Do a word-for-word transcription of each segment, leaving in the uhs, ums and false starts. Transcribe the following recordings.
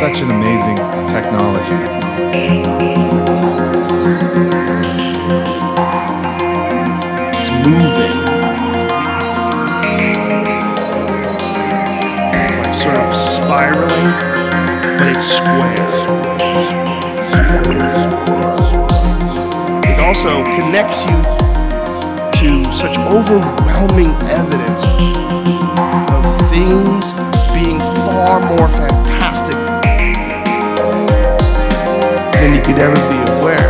Such an amazing technology. It's moving. Like sort of spiraling, but it's square. It also connects you to such overwhelming evidence of things being far more fantastic than you could ever be aware.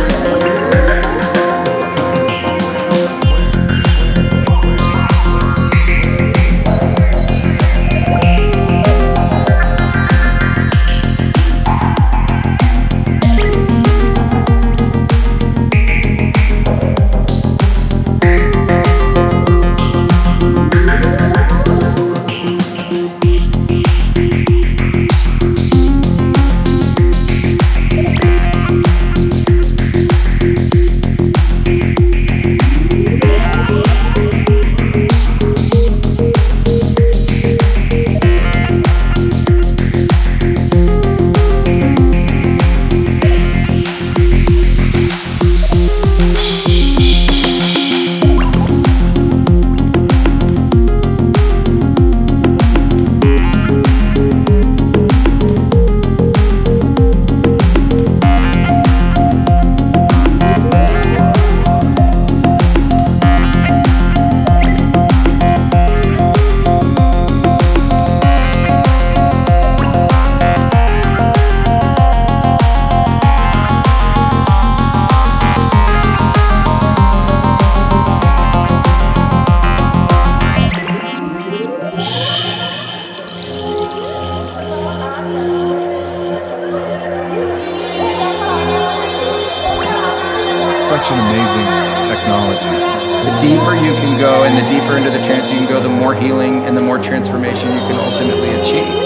Such an amazing technology. The deeper you can go and the deeper into the trance you can go, the more healing and the more transformation you can ultimately achieve.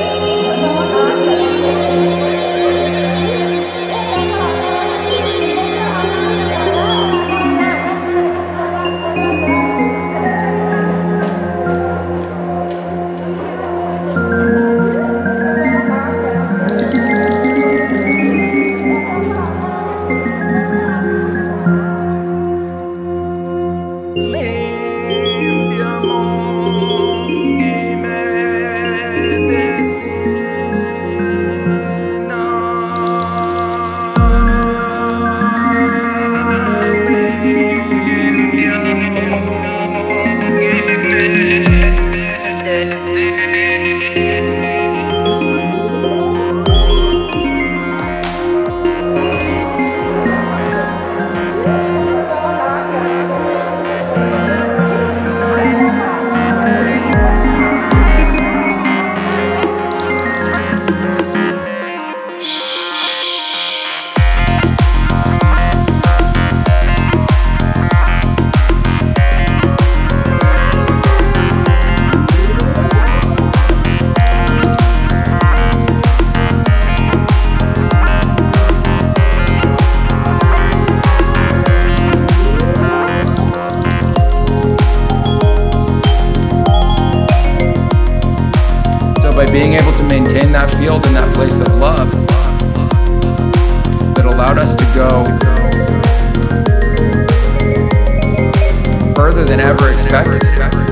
By being able to maintain that field in that place of love, that allowed us to go further than ever expected.